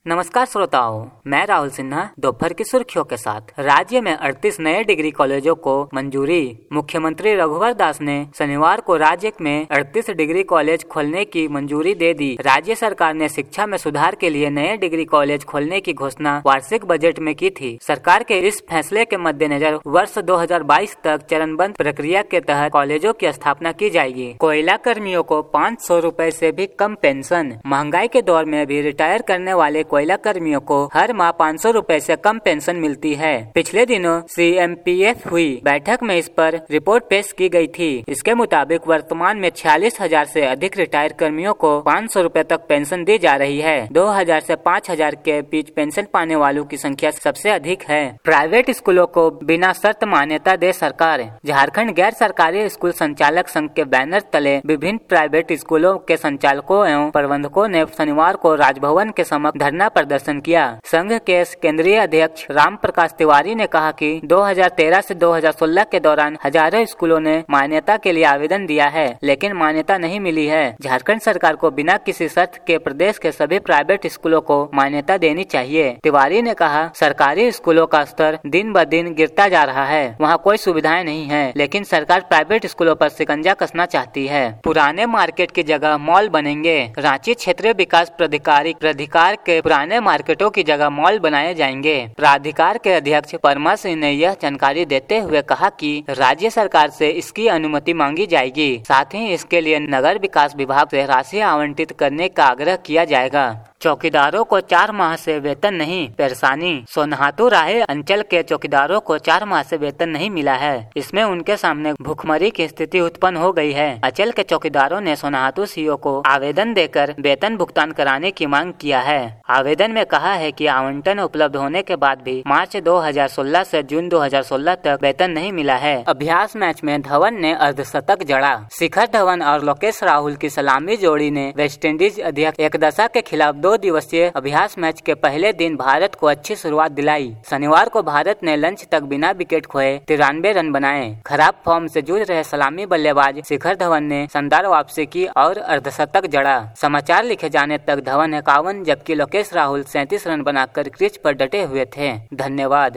नमस्कार श्रोताओं, मैं राहुल सिन्हा दोपहर की सुर्खियों के साथ। राज्य में 38 नए डिग्री कॉलेजों को मंजूरी। मुख्यमंत्री रघुवर दास ने शनिवार को राज्य में 38 डिग्री कॉलेज खोलने की मंजूरी दे दी। राज्य सरकार ने शिक्षा में सुधार के लिए नए डिग्री कॉलेज खोलने की घोषणा वार्षिक बजट में की थी। सरकार के इस फैसले के मद्देनजर वर्ष 2022 तक चरणबद्ध प्रक्रिया के तहत कॉलेजों की स्थापना की जाएगी। कोयला कर्मियों को 500 रूपए से भी कम पेंशन। महंगाई के दौर में भी रिटायर करने वाले कोयला कर्मियों को हर माह 500 रूपए से कम पेंशन मिलती है। पिछले दिनों CMPF हुई बैठक में इस पर रिपोर्ट पेश की गई थी। इसके मुताबिक वर्तमान में 46,000 से अधिक रिटायर कर्मियों को 500 रूपए तक पेंशन दी जा रही है। 2,000 से 5,000 के बीच पेंशन पाने वालों की संख्या सबसे अधिक है। प्राइवेट स्कूलों को बिना शर्त मान्यता दे सरकार। झारखंड गैर सरकारी स्कूल संचालक संघ के बैनर तले विभिन्न प्राइवेट स्कूलों के संचालकों एवं प्रबंधकों ने शनिवार को राजभवन के समक्ष धरना प्रदर्शन किया। संघ के केंद्रीय अध्यक्ष राम प्रकाश तिवारी ने कहा कि 2013 से 2016 के दौरान हजारों स्कूलों ने मान्यता के लिए आवेदन दिया है, लेकिन मान्यता नहीं मिली है। झारखंड सरकार को बिना किसी शर्त के प्रदेश के सभी प्राइवेट स्कूलों को मान्यता देनी चाहिए। तिवारी ने कहा, सरकारी स्कूलों का स्तर दिन ब दिन गिरता जा रहा है। वहाँ कोई सुविधाएं नहीं है, लेकिन सरकार प्राइवेट स्कूलों पर शिकंजा कसना चाहती है। पुराने मार्केट की जगह मॉल बनेंगे। रांची क्षेत्रीय विकास प्राधिकार के पुराने मार्केटों की जगह मॉल बनाए जाएंगे। प्राधिकार के अध्यक्ष परमा सिंह ने यह जानकारी देते हुए कहा कि राज्य सरकार से इसकी अनुमति मांगी जाएगी। साथ ही इसके लिए नगर विकास विभाग से राशि आवंटित करने का आग्रह किया जाएगा। चौकीदारों को 4 माह से वेतन नहीं, परेशानी। सोनहातु राहे अंचल के चौकीदारों को 4 माह से वेतन नहीं मिला है। इसमें उनके सामने भूखमरी की स्थिति उत्पन्न हो गई है। अंचल के चौकीदारों ने सोनहातु सीओ को आवेदन देकर वेतन भुगतान कराने की मांग किया है। आवेदन में कहा है कि आवंटन उपलब्ध होने के बाद भी मार्च 2016 से जून 2016 तक वेतन नहीं मिला है। अभ्यास मैच में धवन ने अर्धशतक जड़ा। शिखर धवन और लोकेश राहुल की सलामी जोड़ी ने वेस्टइंडीज अध्यक्ष एकदशा के खिलाफ 2 दिवसीय अभ्यास मैच के पहले दिन भारत को अच्छी शुरुआत दिलाई। शनिवार को भारत ने लंच तक बिना विकेट खोए 93 रन बनाए। खराब फॉर्म से जूझ रहे सलामी बल्लेबाज शिखर धवन ने शानदार वापसी की और अर्धशतक जड़ा। समाचार लिखे जाने तक धवन 51 जबकि लोकेश राहुल 37 रन बनाकर क्रीज पर डटे हुए थे। धन्यवाद।